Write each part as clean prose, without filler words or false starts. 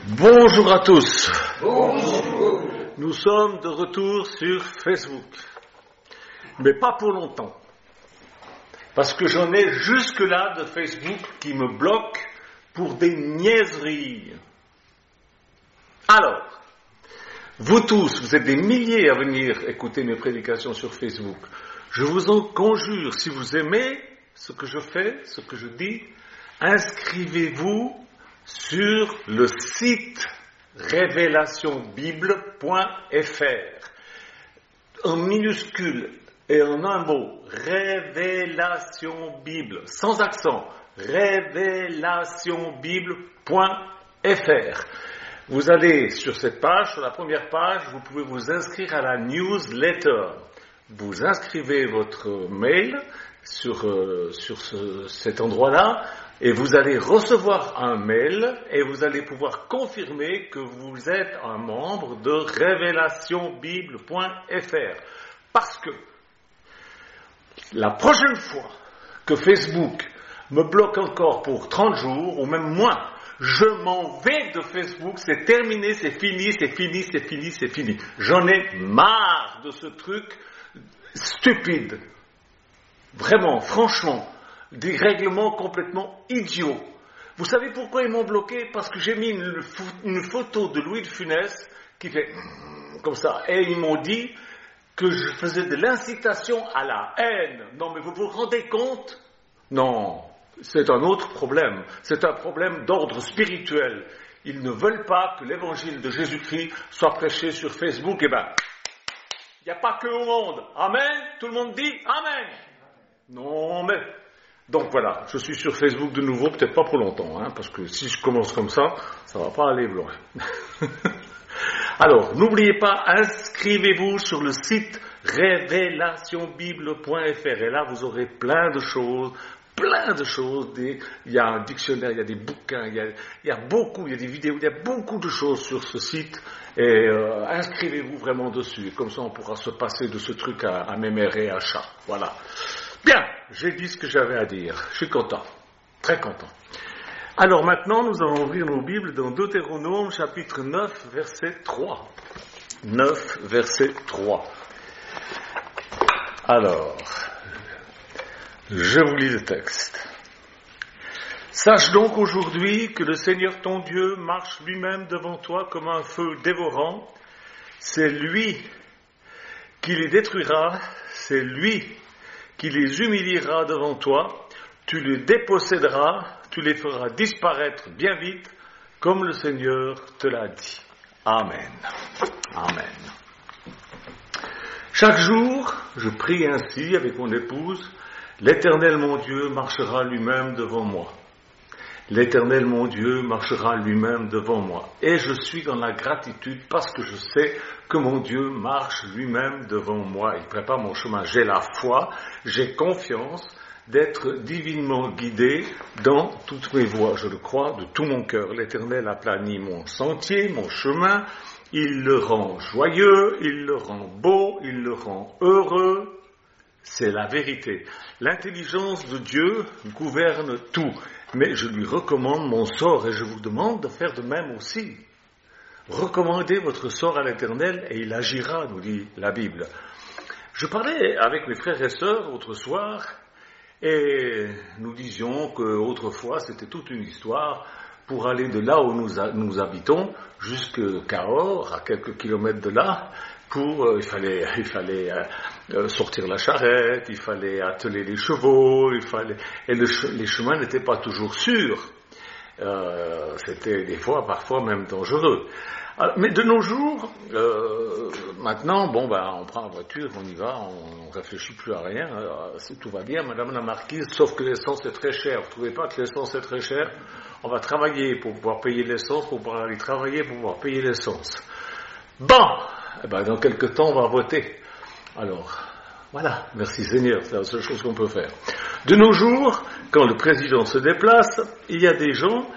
Bonjour à tous. Bonjour. Nous sommes de retour sur Facebook. Mais pas pour longtemps. Parce que j'en ai jusque-là de Facebook qui me bloque pour des niaiseries. Alors, vous tous, vous êtes des milliers à venir écouter mes prédications sur Facebook. Je vous en conjure, si vous aimez ce que je fais, ce que je dis, inscrivez-vous sur le site révélationbible.fr. En minuscule et en un mot, Révélation Bible, sans accent, révélationbible.fr. Vous allez sur cette page, sur la première page, vous pouvez vous inscrire à la newsletter. Vous inscrivez votre mail sur cet endroit-là et vous allez recevoir un mail et vous allez pouvoir confirmer que vous êtes un membre de révélationbible.fr. Parce que la prochaine fois que Facebook me bloque encore pour 30 jours ou même moins, je m'en vais de Facebook, c'est terminé, c'est fini. J'en ai marre de ce truc stupide. Vraiment, franchement, des règlements complètement idiots. Vous savez pourquoi ils m'ont bloqué? Parce que j'ai mis une photo de Louis de Funès qui fait comme ça. Et ils m'ont dit que je faisais de l'incitation à la haine. Non, mais vous vous rendez compte? Non, c'est un autre problème. C'est un problème d'ordre spirituel. Ils ne veulent pas que l'évangile de Jésus-Christ soit prêché sur Facebook. Eh ben, il n'y a pas que au monde. Amen? Tout le monde dit Amen? Non, mais... Donc voilà, je suis sur Facebook de nouveau, peut-être pas pour longtemps, parce que si je commence comme ça va pas aller loin. Alors, n'oubliez pas, inscrivez-vous sur le site révélationbible.fr et là vous aurez plein de choses. Il y a un dictionnaire, il y a des bouquins, il y a des vidéos, il y a beaucoup de choses sur ce site et inscrivez-vous vraiment dessus. Et comme ça on pourra se passer de ce truc à mémérer à chat. Voilà. Bien, j'ai dit ce que j'avais à dire. Je suis content, très content. Alors maintenant, nous allons ouvrir nos Bibles dans Deutéronome, chapitre 9, verset 3. 9, verset 3. Alors, je vous lis le texte. Sache donc aujourd'hui que le Seigneur ton Dieu marche lui-même devant toi comme un feu dévorant. C'est lui qui les détruira, c'est lui qui les humiliera devant toi, tu les déposséderas, tu les feras disparaître bien vite, comme le Seigneur te l'a dit. Amen. Amen. Chaque jour, je prie ainsi avec mon épouse, l'Éternel mon Dieu marchera lui-même devant moi. L'Éternel mon Dieu marchera lui-même devant moi. Et je suis dans la gratitude parce que je sais que mon Dieu marche lui-même devant moi. Il prépare mon chemin. J'ai la foi, j'ai confiance d'être divinement guidé dans toutes mes voies. Je le crois de tout mon cœur. L'Éternel aplanit mon sentier, mon chemin. Il le rend joyeux, il le rend beau, il le rend heureux. C'est la vérité. L'intelligence de Dieu gouverne tout. Mais je lui recommande mon sort et je vous demande de faire de même aussi. Recommandez votre sort à l'Éternel et il agira, nous dit la Bible. Je parlais avec mes frères et sœurs l'autre soir et nous disions qu'autrefois c'était toute une histoire pour aller de là où nous habitons jusqu'à Cahors, à quelques kilomètres de là. Il fallait sortir la charrette, il fallait atteler les chevaux, les chemins n'étaient pas toujours sûrs. C'était parfois même dangereux. Alors, mais de nos jours, maintenant, on prend la voiture, on y va, on réfléchit plus à rien, tout va bien, Madame la Marquise, sauf que l'essence est très chère. Vous ne trouvez pas que l'essence est très chère? On va travailler pour pouvoir payer l'essence, pour pouvoir aller travailler pour pouvoir payer l'essence. Dans quelques temps, on va voter. Alors, voilà, merci Seigneur, c'est la seule chose qu'on peut faire. De nos jours, quand le président se déplace, il y a des gens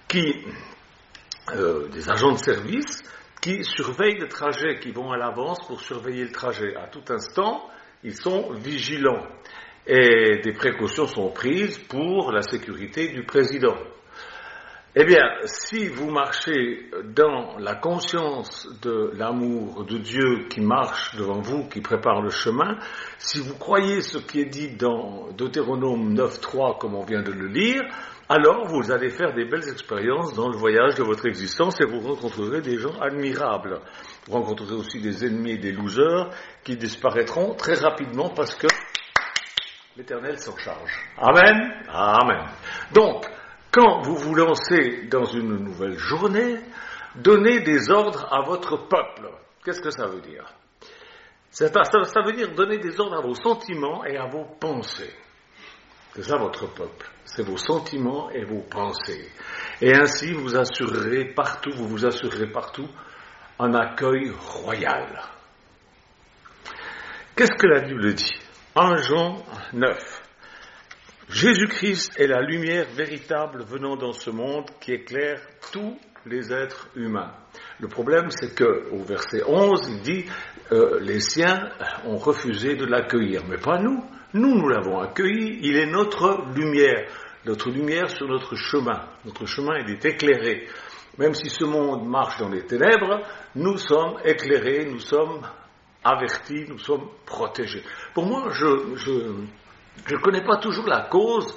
des agents de service, qui surveillent le trajet, qui vont à l'avance pour surveiller le trajet. À tout instant, ils sont vigilants. Et des précautions sont prises pour la sécurité du président. Eh bien, si vous marchez dans la conscience de l'amour de Dieu qui marche devant vous, qui prépare le chemin, si vous croyez ce qui est dit dans Deutéronome 9.3, comme on vient de le lire, alors vous allez faire des belles expériences dans le voyage de votre existence et vous rencontrerez des gens admirables. Vous rencontrerez aussi des ennemis et des losers qui disparaîtront très rapidement parce que l'Éternel s'en charge. Amen. Amen. Donc, quand vous vous lancez dans une nouvelle journée, donnez des ordres à votre peuple. Qu'est-ce que ça veut dire ? Ça veut dire donner des ordres à vos sentiments et à vos pensées. C'est ça votre peuple. C'est vos sentiments et vos pensées. Et ainsi vous vous assurerez partout un accueil royal. Qu'est-ce que la Bible dit ? 1 Jean 9. Jésus-Christ est la lumière véritable venant dans ce monde qui éclaire tous les êtres humains. Le problème, c'est qu'au verset 11, il dit les siens ont refusé de l'accueillir, mais pas nous. Nous l'avons accueilli, il est notre lumière sur notre chemin. Notre chemin, il est éclairé. Même si ce monde marche dans les ténèbres, nous sommes éclairés, nous sommes avertis, nous sommes protégés. Pour moi, je ne connais pas toujours la cause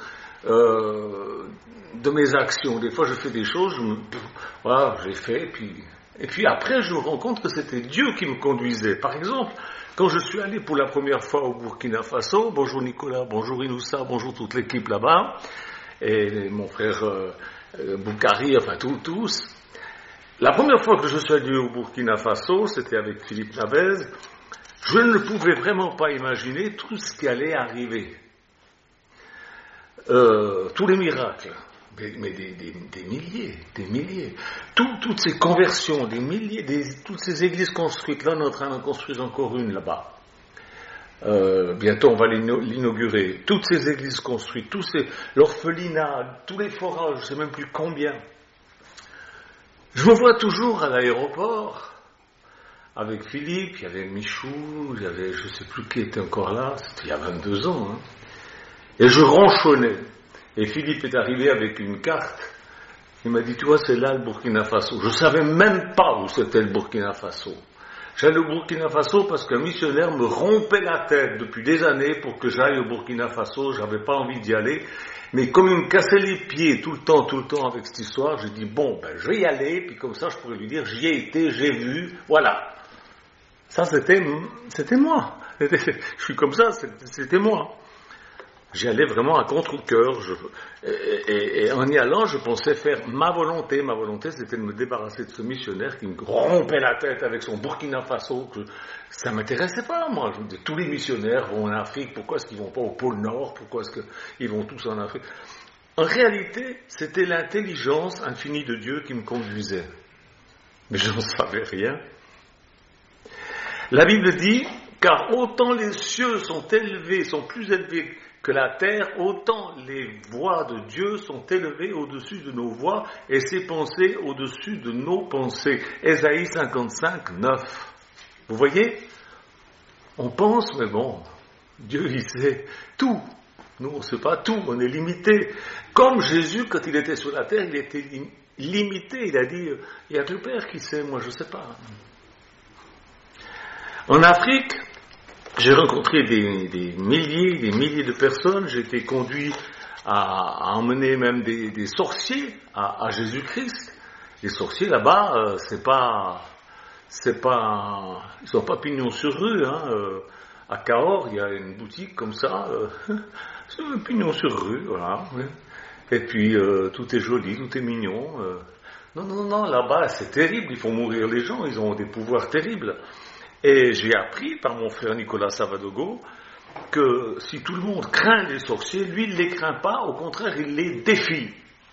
de mes actions. Des fois, je fais des choses, j'ai fait, et puis après, je me rends compte que c'était Dieu qui me conduisait. Par exemple, quand je suis allé pour la première fois au Burkina Faso, bonjour Nicolas, bonjour Inoussa, bonjour toute l'équipe là-bas, et mon frère Boukari, enfin tous. La première fois que je suis allé au Burkina Faso, c'était avec Philippe Navez, je ne pouvais vraiment pas imaginer tout ce qui allait arriver. Tous les miracles, mais des milliers. Toutes ces conversions, des milliers, toutes ces églises construites. Là, on est en train d'en construire encore une là-bas. Bientôt, on va l'inaugurer. Toutes ces églises construites, l'orphelinat, tous les forages, je ne sais même plus combien. Je me vois toujours à l'aéroport avec Philippe, il y avait Michou, il y avait, je ne sais plus qui était encore là, c'était il y a 22 ans. Hein. Et je ronchonnais. Et Philippe est arrivé avec une carte. Il m'a dit, tu vois, c'est là le Burkina Faso. Je ne savais même pas où c'était le Burkina Faso. J'allais au Burkina Faso parce qu'un missionnaire me rompait la tête depuis des années pour que j'aille au Burkina Faso. Je n'avais pas envie d'y aller. Mais comme il me cassait les pieds tout le temps avec cette histoire, j'ai dit, je vais y aller. Puis comme ça, je pourrais lui dire, j'y ai été, j'ai vu, voilà. Ça, c'était moi. Je suis comme ça, c'était moi. J'y allais vraiment à contre-cœur. Et en y allant, je pensais faire ma volonté. Ma volonté, c'était de me débarrasser de ce missionnaire qui me rompait la tête avec son Burkina Faso. Ça ne m'intéressait pas, moi. Je me disais, tous les missionnaires vont en Afrique. Pourquoi est-ce qu'ils ne vont pas au pôle Nord ? Pourquoi est-ce qu'ils vont tous en Afrique ? En réalité, c'était l'intelligence infinie de Dieu qui me conduisait. Mais je n'en savais rien. La Bible dit, car autant les cieux sont plus élevés que la terre, autant les voies de Dieu sont élevées au-dessus de nos voies et ses pensées au-dessus de nos pensées. Ésaïe 55, 9. Vous voyez ? On pense, mais Dieu il sait tout. Nous, on ne sait pas tout, on est limité. Comme Jésus, quand il était sur la terre, il était limité. Il a dit, il n'y a que le Père qui sait, moi je ne sais pas. En Afrique, j'ai rencontré des milliers de personnes. J'ai été conduit à emmener même des sorciers à Jésus-Christ. Les sorciers là-bas, ils sont pas pignons sur rue. À Cahors, il y a une boutique comme ça, c'est un pignon sur rue, voilà. Et puis tout est joli, tout est mignon. Non, là-bas c'est terrible. Ils font mourir les gens. Ils ont des pouvoirs terribles. Et j'ai appris par mon frère Nicolas Savadogo que si tout le monde craint les sorciers, lui il ne les craint pas, au contraire il les défie.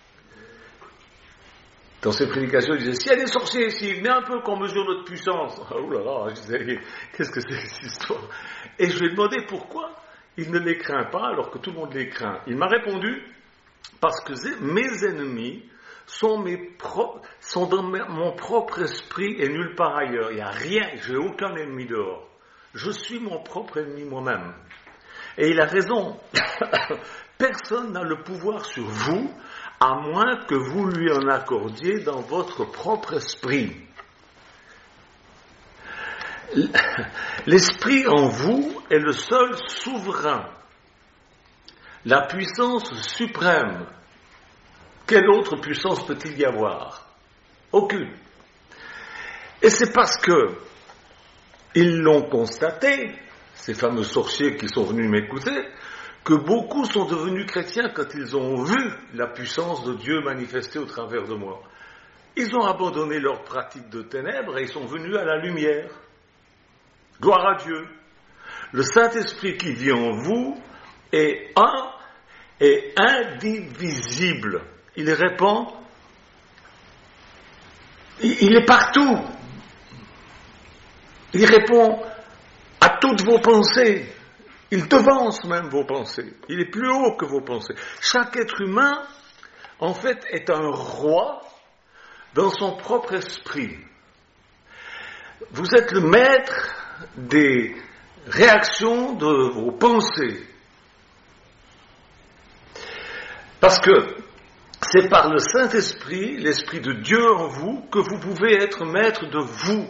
Dans ses prédications il disait, s'il y a des sorciers ici, venez un peu qu'on mesure notre puissance. Oh là là, je disais, qu'est-ce que c'est que cette histoire ? Et je lui ai demandé pourquoi il ne les craint pas alors que tout le monde les craint. Il m'a répondu, parce que mes ennemis sont dans mon propre esprit et nulle part ailleurs. Il n'y a rien, je n'ai aucun ennemi dehors. Je suis mon propre ennemi moi-même. Et il a raison. Personne n'a le pouvoir sur vous, à moins que vous lui en accordiez dans votre propre esprit. L'esprit en vous est le seul souverain, la puissance suprême. Quelle autre puissance peut-il y avoir? Aucune. Et c'est parce que ils l'ont constaté, ces fameux sorciers qui sont venus m'écouter, que beaucoup sont devenus chrétiens quand ils ont vu la puissance de Dieu manifestée au travers de moi. Ils ont abandonné leur pratique de ténèbres et ils sont venus à la lumière. Gloire à Dieu. Le Saint-Esprit qui vit en vous est un et indivisible. Il répand, il est partout. Il répond à toutes vos pensées. Il devance même vos pensées. Il est plus haut que vos pensées. Chaque être humain, en fait, est un roi dans son propre esprit. Vous êtes le maître des réactions de vos pensées. Parce que c'est par le Saint-Esprit, l'Esprit de Dieu en vous, que vous pouvez être maître de vous.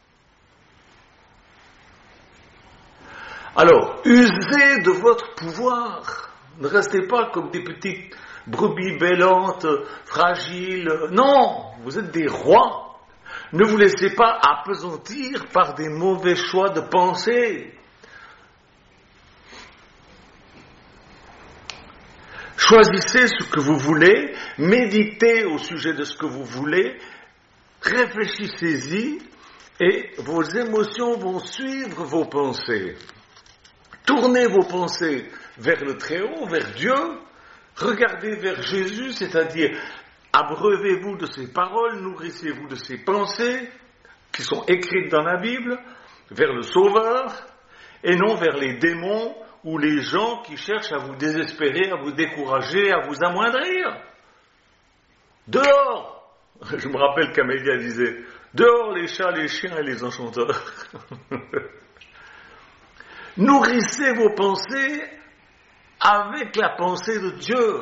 Alors, usez de votre pouvoir. Ne restez pas comme des petites brebis bêlantes, fragiles. Non, vous êtes des rois. Ne vous laissez pas appesantir par des mauvais choix de pensée. Choisissez ce que vous voulez, méditez au sujet de ce que vous voulez, réfléchissez-y et vos émotions vont suivre vos pensées. Tournez vos pensées vers le Très-Haut, vers Dieu, regardez vers Jésus, c'est-à-dire abreuvez-vous de ses paroles, nourrissez-vous de ses pensées qui sont écrites dans la Bible, vers le Sauveur, et non vers les démons ou les gens qui cherchent à vous désespérer, à vous décourager, à vous amoindrir. Dehors! Je me rappelle qu'Amélia disait, dehors les chats, les chiens et les enchanteurs. Nourrissez vos pensées avec la pensée de Dieu.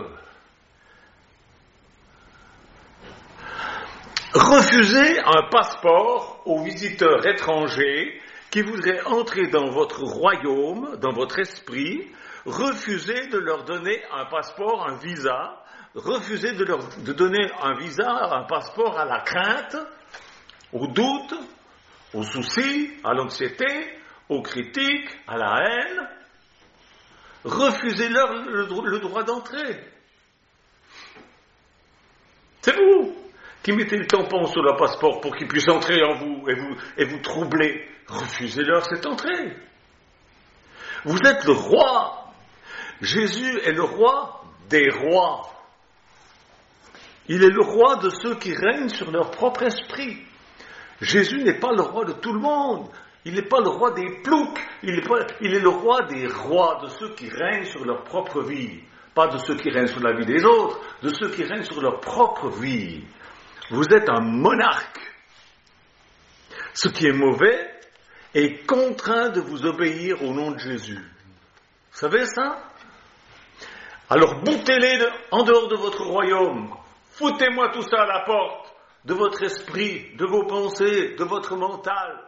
Refusez un passeport aux visiteurs étrangers qui voudraient entrer dans votre royaume, dans votre esprit. Refusez de leur donner un passeport, un visa. Refusez de donner un visa, un passeport à la crainte, au doute, aux soucis, à l'anxiété, aux critiques, à la haine. Refusez-leur le droit d'entrer. C'est vous qui mettez le tampon sur le passeport pour qu'ils puissent entrer en vous et vous troubler. Refusez-leur cette entrée. Vous êtes le roi. Jésus est le roi des rois. Il est le roi de ceux qui règnent sur leur propre esprit. Jésus n'est pas le roi de tout le monde. Il n'est pas le roi des ploucs. Il est le roi des rois, de ceux qui règnent sur leur propre vie. Pas de ceux qui règnent sur la vie des autres, de ceux qui règnent sur leur propre vie. Vous êtes un monarque. Ce qui est mauvais est contraint de vous obéir au nom de Jésus. Vous savez ça? Alors boutez-les en dehors de votre royaume. Foutez-moi tout ça à la porte de votre esprit, de vos pensées, de votre mental.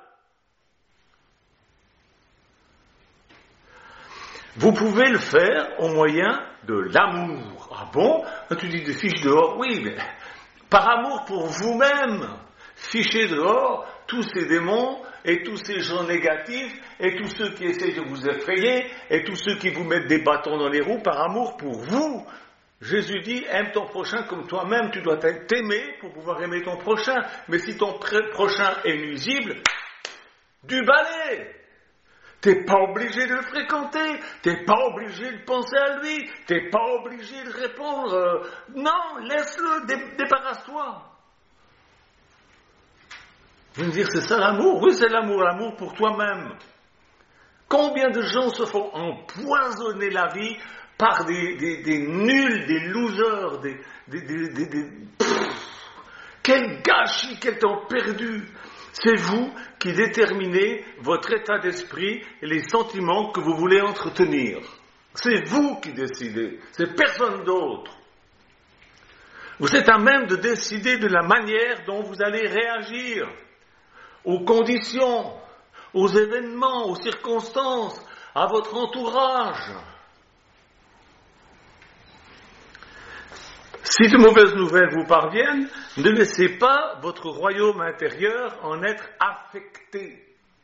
Vous pouvez le faire au moyen de l'amour. Ah bon? Tu dis des fiches dehors? Oui, mais par amour pour vous-même. Fichez dehors tous ces démons et tous ces gens négatifs et tous ceux qui essaient de vous effrayer et tous ceux qui vous mettent des bâtons dans les roues par amour pour vous. Jésus dit, aime ton prochain comme toi-même, tu dois t'aimer pour pouvoir aimer ton prochain. Mais si ton prochain est nuisible, du balai. T'es pas obligé de le fréquenter, t'es pas obligé de penser à lui, t'es pas obligé de répondre. Non, laisse-le, débarrasse-toi. Vous me dire, c'est ça l'amour? Oui, c'est l'amour, l'amour pour toi-même. Combien de gens se font empoisonner la vie par des nuls, des losers, quel gâchis, quel temps perdu. C'est vous qui déterminez votre état d'esprit et les sentiments que vous voulez entretenir. C'est vous qui décidez, c'est personne d'autre. Vous êtes à même de décider de la manière dont vous allez réagir aux conditions, aux événements, aux circonstances, à votre entourage. Si de mauvaises nouvelles vous parviennent, ne laissez pas votre royaume intérieur en être affecté.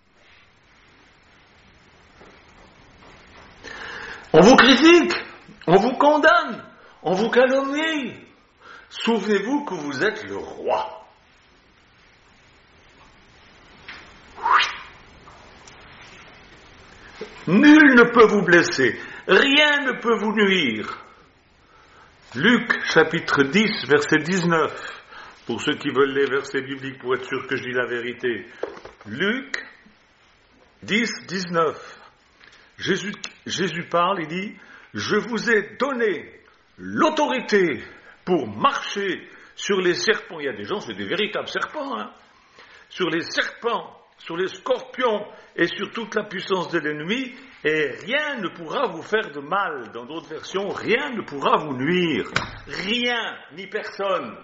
On vous critique, on vous condamne, on vous calomnie. Souvenez-vous que vous êtes le roi. Nul ne peut vous blesser, rien ne peut vous nuire. Luc chapitre 10, verset 19, pour ceux qui veulent les versets bibliques pour être sûr que je dis la vérité. Luc 10, 19. Jésus parle, il dit, je vous ai donné l'autorité pour marcher sur les serpents. Il y a des gens, c'est des véritables serpents, hein. Sur les serpents, sur les scorpions et sur toute la puissance de l'ennemi, et rien ne pourra vous faire de mal. Dans d'autres versions, rien ne pourra vous nuire. Rien, ni personne.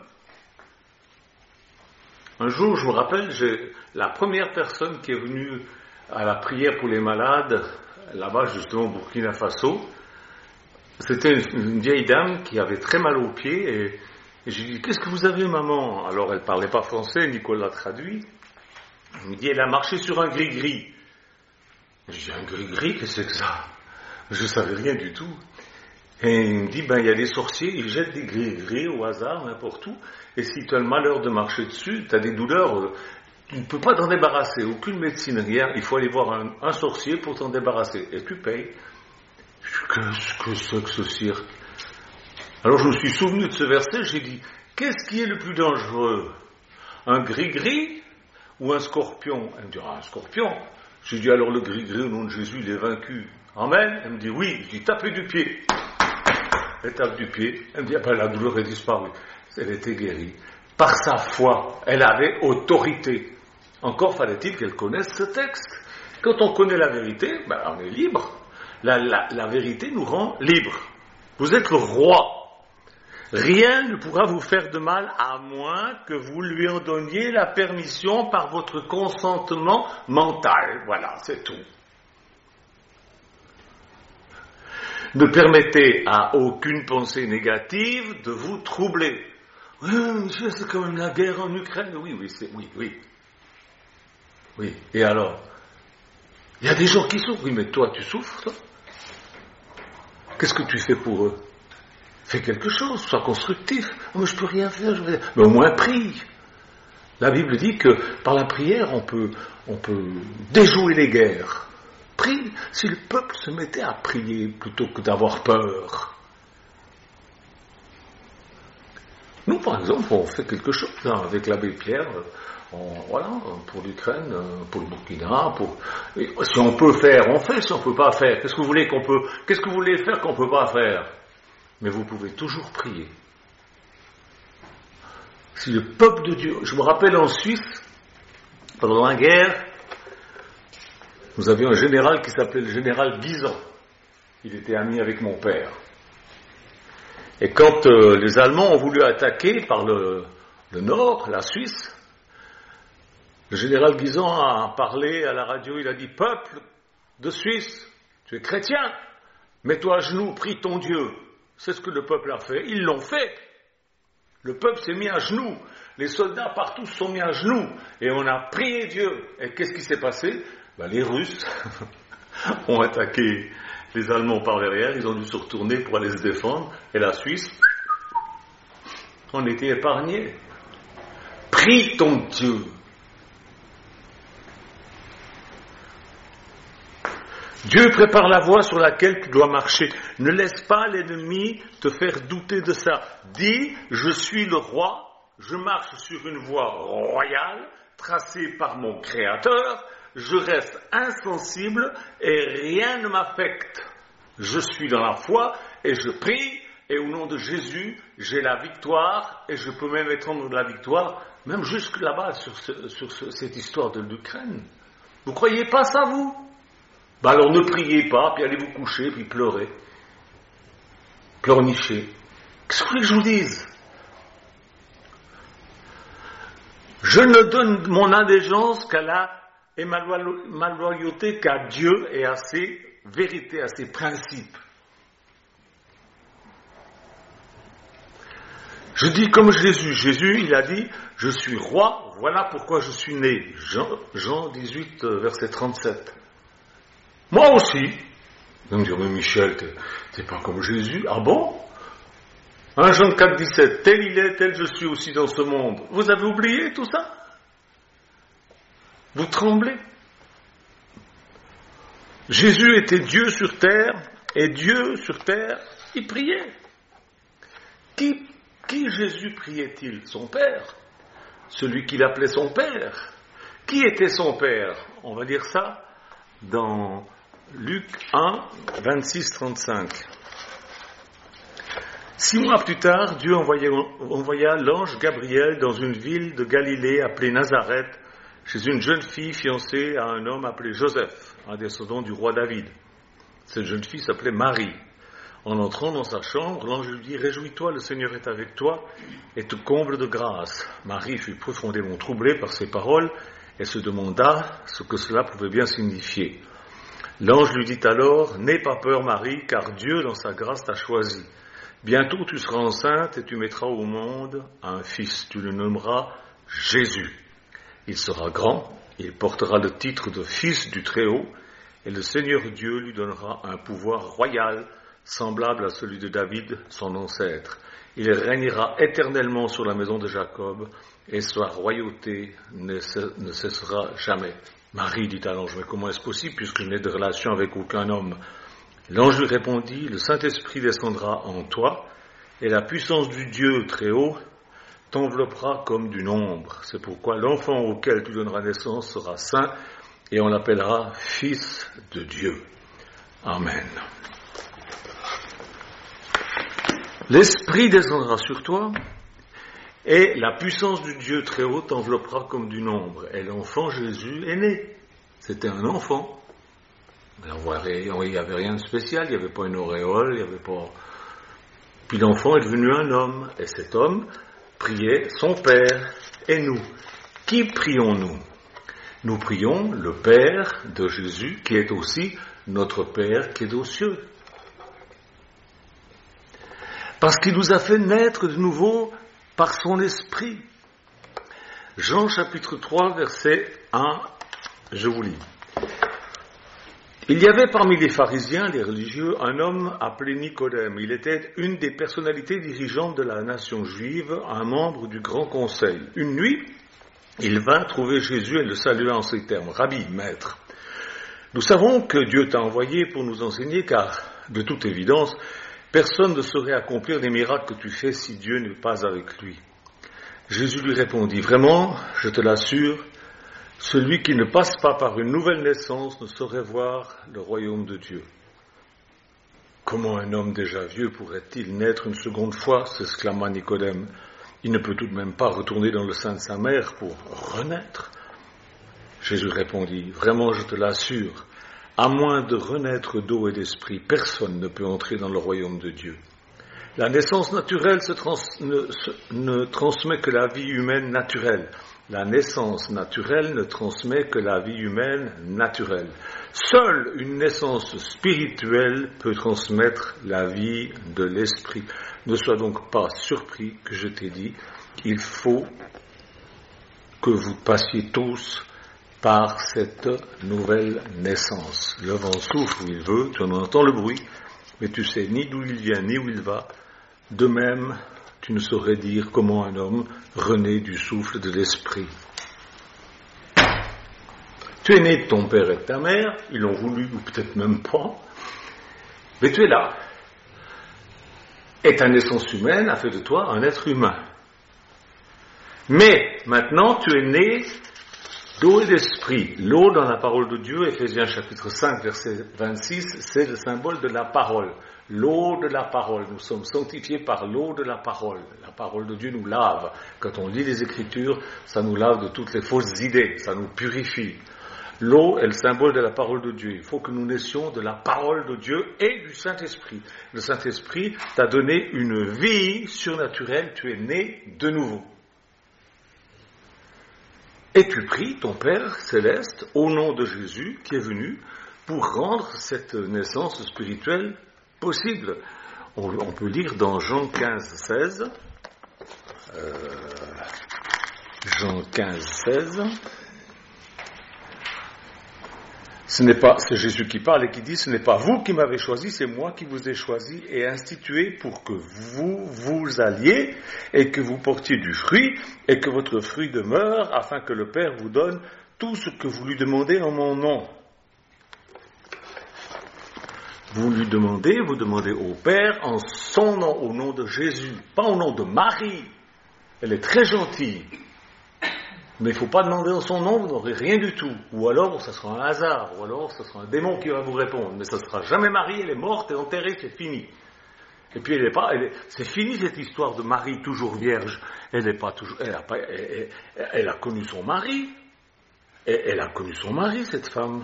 Un jour, je me rappelle, la première personne qui est venue à la prière pour les malades, là-bas justement au Burkina Faso, c'était une vieille dame qui avait très mal aux pieds, et j'ai dit, qu'est-ce que vous avez, maman? Alors elle ne parlait pas français, Nicolas traduit. Il me dit, elle a marché sur un gris-gris. J'ai dit, un gris-gris, qu'est-ce que c'est que ça? Je ne savais rien du tout. Et il me dit, il y a des sorciers, ils jettent des gris-gris au hasard, n'importe où, et si tu as le malheur de marcher dessus, tu as des douleurs, tu ne peux pas t'en débarrasser, aucune médecine, rien, il faut aller voir un sorcier pour t'en débarrasser, et tu payes. Qu'est-ce que c'est que ce cirque? Alors je me suis souvenu de ce verset, j'ai dit, qu'est-ce qui est le plus dangereux? Un gris-gris ou un scorpion? Elle me dit, un scorpion. J'ai dit, alors le gris-gris au nom de Jésus, il est vaincu. Amen? Elle me dit, oui. Je dis, tapez du pied. Elle tape du pied. Elle me dit, la douleur est disparue. Elle était guérie. Par sa foi, elle avait autorité. Encore fallait-il qu'elle connaisse ce texte. Quand on connaît la vérité, on est libre. La vérité nous rend libres. Vous êtes le roi. Rien ne pourra vous faire de mal à moins que vous lui en donniez la permission par votre consentement mental. Voilà, c'est tout. Ne permettez à aucune pensée négative de vous troubler. Oui, monsieur, c'est quand même la guerre en Ukraine. Oui. Et alors? Il y a des gens qui souffrent. Oui, mais toi, tu souffres, toi? Qu'est-ce que tu fais pour eux? Fais quelque chose, sois constructif. Moi, je peux rien faire. Mais au moins, prie. La Bible dit que par la prière, on peut déjouer les guerres. Prie. Si le peuple se mettait à prier plutôt que d'avoir peur. Nous, par exemple, on fait quelque chose avec l'abbé Pierre. Pour l'Ukraine, pour le Burkina, si on peut faire, on fait. Si on peut pas faire, qu'est-ce que vous voulez faire qu'on peut pas faire? Mais vous pouvez toujours prier. Si le peuple de Dieu... Je me rappelle en Suisse, pendant la guerre, nous avions un général qui s'appelait le général Guisan. Il était ami avec mon père. Et quand les Allemands ont voulu attaquer par le nord, la Suisse, le général Guisan a parlé à la radio, il a dit, peuple de Suisse, tu es chrétien, mets-toi à genoux, prie ton Dieu. C'est ce que le peuple a fait. Ils l'ont fait. Le peuple s'est mis à genoux. Les soldats partout se sont mis à genoux. Et on a prié Dieu. Et qu'est-ce qui s'est passé? Les Russes ont attaqué les Allemands par derrière. Ils ont dû se retourner pour aller se défendre. Et la Suisse, on était épargnés. Prie ton Dieu. Dieu prépare la voie sur laquelle tu dois marcher. Ne laisse pas l'ennemi te faire douter de ça. Dis, je suis le roi, je marche sur une voie royale, tracée par mon Créateur, je reste insensible et rien ne m'affecte. Je suis dans la foi et je prie, et au nom de Jésus, j'ai la victoire, et je peux même étendre la victoire, même jusque là-bas, sur cette histoire de l'Ukraine. Vous croyez pas ça, vous? Alors ne priez pas, puis allez vous coucher, puis pleurez. Pleurnichez. Qu'est-ce que vous voulez que je vous dise? Je ne donne mon allégeance qu'à ma loyauté qu'à Dieu et à ses vérités, à ses principes. Je dis comme Jésus. Jésus, il a dit, je suis roi, voilà pourquoi je suis né. Jean 18, verset 37. Moi aussi. Vous me dire, mais Michel, t'es pas comme Jésus. Ah bon? 1 Jean 4, 17. Tel il est, tel je suis aussi dans ce monde. Vous avez oublié tout ça? Vous tremblez? Jésus était Dieu sur terre, et Dieu sur terre, il priait. Qui Jésus priait-il? Son Père. Celui qu'il appelait son Père. Qui était son Père? On va dire ça dans Luc 1, 26-35. 6 mois plus tard, Dieu envoya l'ange Gabriel dans une ville de Galilée appelée Nazareth, chez une jeune fille fiancée à un homme appelé Joseph, un descendant du roi David. Cette jeune fille s'appelait Marie. En entrant dans sa chambre, l'ange lui dit « Réjouis-toi, le Seigneur est avec toi et te comble de grâce. » Marie fut profondément troublée par ces paroles et se demanda ce que cela pouvait bien signifier. L'ange lui dit alors « N'aie pas peur, Marie, car Dieu, dans sa grâce, t'a choisie. Bientôt tu seras enceinte et tu mettras au monde un fils. Tu le nommeras Jésus. Il sera grand, il portera le titre de fils du Très-Haut et le Seigneur Dieu lui donnera un pouvoir royal semblable à celui de David, son ancêtre. Il régnera éternellement sur la maison de Jacob et sa royauté ne cessera jamais. Marie dit à l'ange, mais comment est-ce possible puisque je n'ai de relation avec aucun homme? L'ange lui répondit, le Saint-Esprit descendra en toi et la puissance du Dieu très haut t'enveloppera comme d'une ombre. C'est pourquoi l'enfant auquel tu donneras naissance sera saint et on l'appellera Fils de Dieu. Amen. L'Esprit descendra sur toi et la puissance du Dieu très haut t'enveloppera comme d'une ombre. Et l'enfant Jésus est né. C'était un enfant. Il n'y avait rien de spécial, il n'y avait pas une auréole, il n'y avait pas... Puis l'enfant est devenu un homme, et cet homme priait son Père et nous. Qui prions-nous? Nous prions le Père de Jésus, qui est aussi notre Père qui est aux cieux. Parce qu'il nous a fait naître de nouveau par son Esprit. Jean chapitre 3, verset 1, je vous lis. Il y avait parmi les pharisiens, les religieux, un homme appelé Nicodème. Il était une des personnalités dirigeantes de la nation juive, un membre du grand conseil. Une nuit, il vint trouver Jésus et le salua en ces termes. « Rabbi, maître, nous savons que Dieu t'a envoyé pour nous enseigner, car, de toute évidence, personne ne saurait accomplir les miracles que tu fais si Dieu n'est pas avec lui. » Jésus lui répondit, « Vraiment, je te l'assure, celui qui ne passe pas par une nouvelle naissance ne saurait voir le royaume de Dieu. » Comment un homme déjà vieux pourrait-il naître une seconde fois? S'exclama Nicodème. Il ne peut tout de même pas retourner dans le sein de sa mère pour renaître. Jésus répondit, vraiment je te l'assure, à moins de renaître d'eau et d'esprit, personne ne peut entrer dans le royaume de Dieu. La naissance naturelle ne transmet que la vie humaine naturelle. La naissance naturelle ne transmet que la vie humaine naturelle. Seule une naissance spirituelle peut transmettre la vie de l'esprit. Ne sois donc pas surpris que je t'ai dit, il faut que vous passiez tous par cette nouvelle naissance. Le vent souffle où il veut, tu en entends le bruit, mais tu sais ni d'où il vient ni où il va. De même, tu ne saurais dire comment un homme renaît du souffle de l'esprit. Tu es né de ton père et de ta mère, ils l'ont voulu ou peut-être même pas, mais tu es là. Et ta naissance humaine a fait de toi un être humain. Mais maintenant, tu es né d'eau et d'esprit. L'eau dans la parole de Dieu, Éphésiens chapitre 5, verset 26, c'est le symbole de la parole. L'eau de la parole. Nous sommes sanctifiés par l'eau de la parole. La parole de Dieu nous lave. Quand on lit les Écritures, ça nous lave de toutes les fausses idées. Ça nous purifie. L'eau est le symbole de la parole de Dieu. Il faut que nous naissions de la parole de Dieu et du Saint-Esprit. Le Saint-Esprit t'a donné une vie surnaturelle. Tu es né de nouveau. Et tu pries ton Père céleste au nom de Jésus qui est venu pour rendre cette naissance spirituelle possible. On peut lire dans Jean 15, 16. Jean 15, 16. C'est Jésus qui parle et qui dit, ce n'est pas vous qui m'avez choisi, c'est moi qui vous ai choisi et institué pour que vous alliez et que vous portiez du fruit et que votre fruit demeure afin que le Père vous donne tout ce que vous lui demandez en mon nom. Vous demandez au Père en son nom, au nom de Jésus, pas au nom de Marie. Elle est très gentille. Mais il ne faut pas demander en son nom, vous n'aurez rien du tout. Ou alors, ça sera un hasard, ou alors, ça sera un démon qui va vous répondre. Mais ça ne sera jamais Marie, elle est morte et enterrée, c'est fini. Et puis, c'est fini cette histoire de Marie toujours vierge. Elle a connu son mari. Elle a connu son mari, cette femme.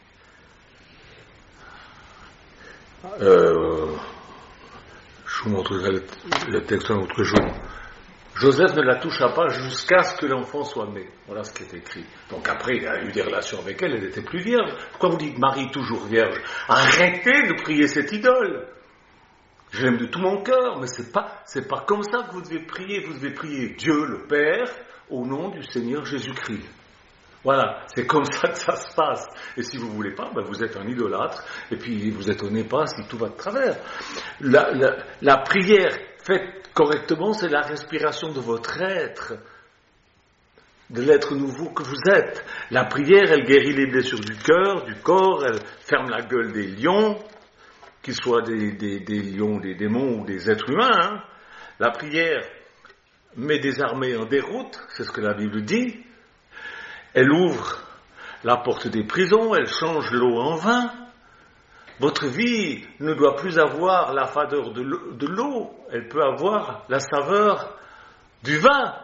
Je vous montrerai le texte un autre jour. Joseph ne la toucha pas jusqu'à ce que l'enfant soit né. Voilà ce qui est écrit. Donc après, il a eu des relations avec elle, elle n'était plus vierge. Pourquoi vous dites Marie toujours vierge? Arrêtez de prier cette idole. Je l'aime de tout mon cœur, mais c'est pas comme ça que vous devez prier. Vous devez prier Dieu le Père au nom du Seigneur Jésus-Christ. Voilà, c'est comme ça que ça se passe. Et si vous ne voulez pas, vous êtes un idolâtre, et puis vous étonnez pas si tout va de travers. La prière faite correctement, c'est la respiration de votre être, de l'être nouveau que vous êtes. La prière, elle guérit les blessures du cœur, du corps, elle ferme la gueule des lions, qu'ils soient des lions, des démons ou des êtres humains. Hein. La prière met des armées en déroute, c'est ce que la Bible dit. Elle ouvre la porte des prisons, elle change l'eau en vin. Votre vie ne doit plus avoir la fadeur de l'eau, elle peut avoir la saveur du vin.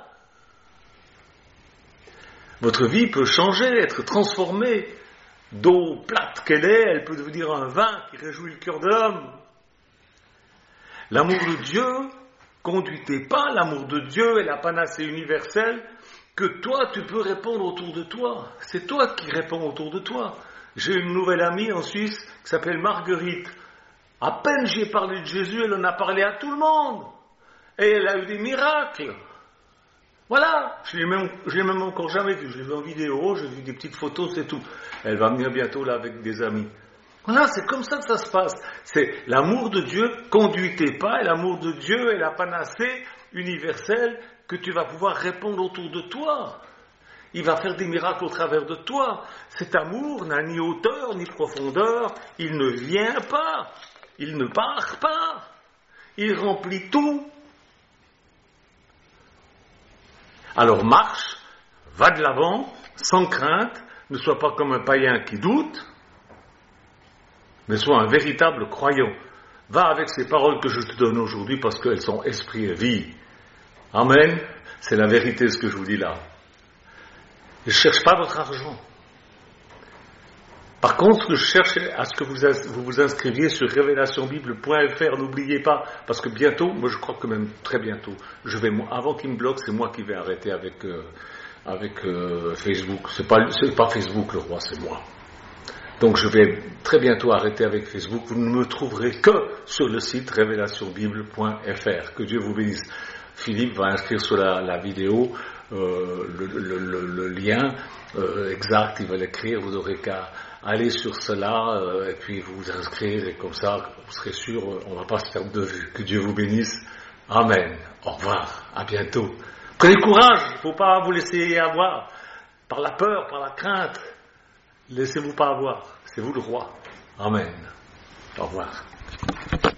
Votre vie peut changer, être transformée. D'eau plate qu'elle est, elle peut devenir un vin qui réjouit le cœur de l'homme. L'amour de Dieu, conduitez pas, l'amour de Dieu est la panacée universelle que toi tu peux répondre autour de toi. C'est toi qui réponds autour de toi. J'ai une nouvelle amie en Suisse qui s'appelle Marguerite. À peine j'y ai parlé de Jésus, elle en a parlé à tout le monde. Et elle a eu des miracles. Voilà, je l'ai même encore jamais vu. Je l'ai vu en vidéo, j'ai vu des petites photos, c'est tout. Elle va venir bientôt là avec des amis. Voilà, c'est comme ça que ça se passe. C'est l'amour de Dieu, conduis tes pas, et l'amour de Dieu est la panacée universelle que tu vas pouvoir répondre autour de toi. Il va faire des miracles au travers de toi. Cet amour n'a ni hauteur ni profondeur. Il ne vient pas. Il ne part pas. Il remplit tout. Alors marche, va de l'avant, sans crainte. Ne sois pas comme un païen qui doute, mais sois un véritable croyant. Va avec ces paroles que je te donne aujourd'hui parce qu'elles sont esprit et vie. Amen. C'est la vérité ce que je vous dis là. Je ne cherche pas votre argent. Par contre, je cherche à ce que vous vous inscriviez sur révélationbible.fr. N'oubliez pas, parce que bientôt, moi je crois que même très bientôt, avant qu'il me bloque, c'est moi qui vais arrêter avec Facebook. C'est pas Facebook le roi, c'est moi. Donc je vais très bientôt arrêter avec Facebook. Vous ne me trouverez que sur le site révélationbible.fr. Que Dieu vous bénisse. Philippe va inscrire sur la vidéo le lien exact, il va l'écrire, vous n'aurez qu'à aller sur cela et puis vous inscrire et comme ça vous serez sûr, on ne va pas se perdre de vue. Que Dieu vous bénisse. Amen. Au revoir. À bientôt. Prenez courage, il ne faut pas vous laisser avoir par la peur, par la crainte. Laissez-vous pas avoir. C'est vous le roi. Amen. Au revoir.